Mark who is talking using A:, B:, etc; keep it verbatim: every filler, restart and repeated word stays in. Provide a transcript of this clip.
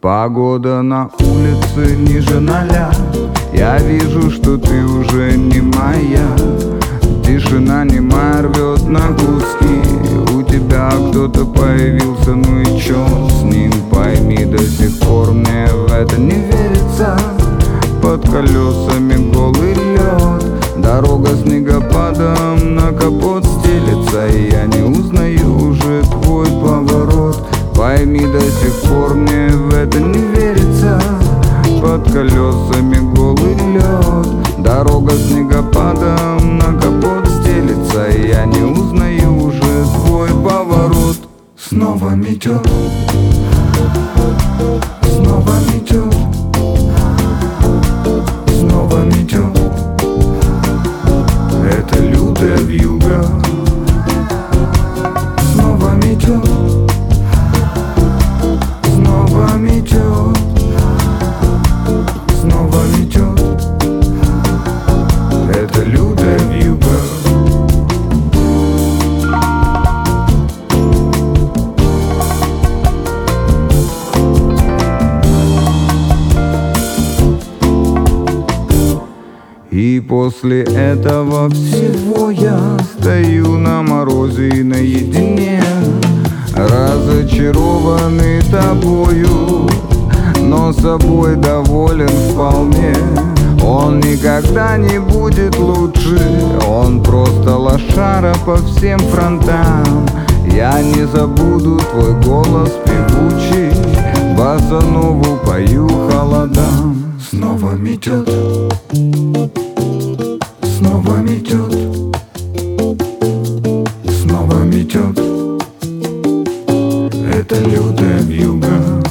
A: Погода на улице ниже ноля. Я вижу, что ты уже не моя. Тишина немая рвет на куски. У тебя кто-то появился, ну и чё с ним? Пойми, до сих пор мне в это не верится. Под колесами голый лед, дорога снегопадом на капот стелется, и я не узнаю уже твой поворот. Пойми, до сих пор мне в это не верится. Под колесами голый лед, дорога снегопадом на капот стелется, и я не узнаю уже твой поворот. Снова метет, снова метет, снова метет. Это лютая вьюга. Снова метет, снова метет, снова метет. Это лютая вьюга. И после этого всего я стою на морозе и наедине, разочарованный тобою, но собой доволен вполне. Он никогда не будет лучше, он просто лошара по всем фронтам. Я не забуду твой голос певучий, босанову пою холодам. Снова метет, снова метет, снова метет. Это лютая вьюга.